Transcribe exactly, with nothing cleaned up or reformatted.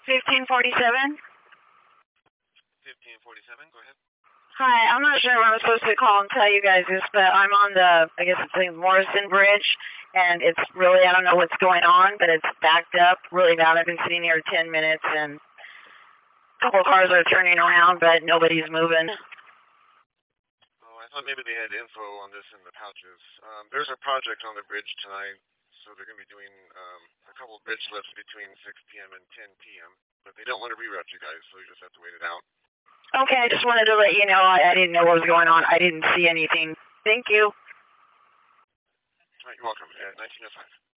fifteen forty-seven? fifteen forty-seven, go ahead. Hi, I'm not sure if I'm supposed to call and tell you guys this, but I'm on the, I guess it's the Morrison Bridge, and it's really, I don't know what's going on, but it's backed up really bad. I've been sitting here ten minutes, and a couple of cars are turning around, but nobody's moving. Oh, I thought maybe they had info on this in the pouches. Um, there's a project on the bridge tonight, so they're going to be doing um, a couple of bridge lifts between six p.m. and ten p.m., but they don't want to reroute you guys, so you just have to wait it out. Okay, I just wanted to let you know. I, I didn't know what was going on. I didn't see anything. Thank you. All right, you're welcome. At nineteen oh five.